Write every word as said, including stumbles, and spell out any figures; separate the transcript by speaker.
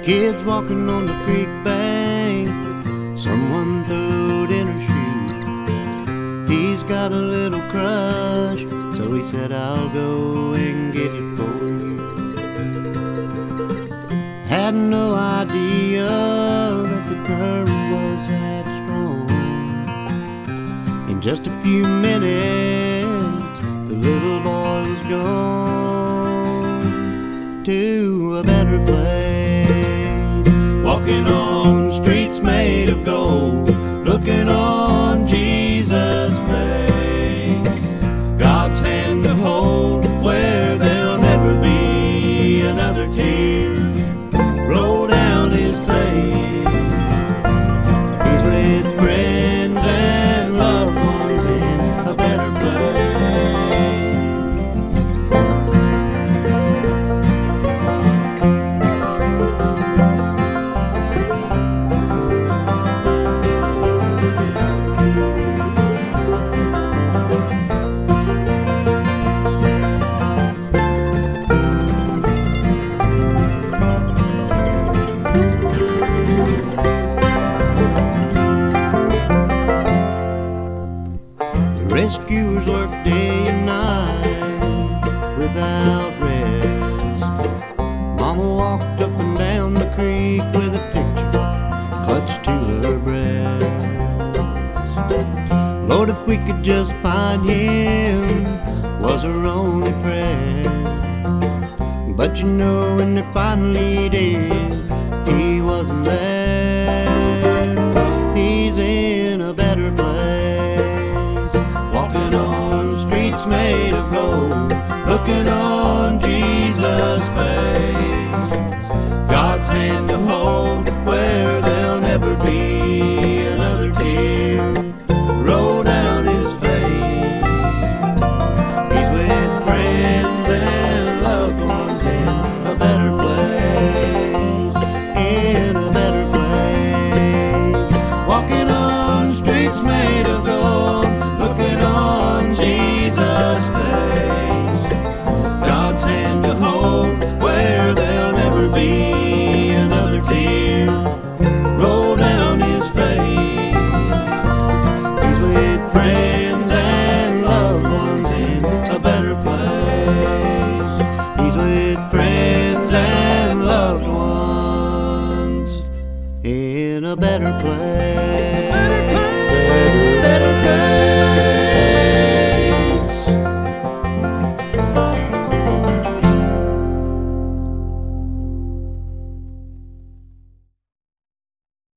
Speaker 1: Kids walking on the creek bank, someone throwed in her shoe. He's got a little crush, so he said, I'll go and get it for you. Had no idea that the current was that strong. In just a few minutes, the little boy was gone to a better place. Walking on streets made of gold, looking on Jesus' face. God's hand to hold where there'll never be another tear roll down his face. He's with friends and loved ones in a better rescuers work day and night without rest. Mama walked up and down the creek with a picture clutched to her breast. Lord, if we could just find him, was her only prayer. But you know, when they finally did, he wasn't there. He's in a better place.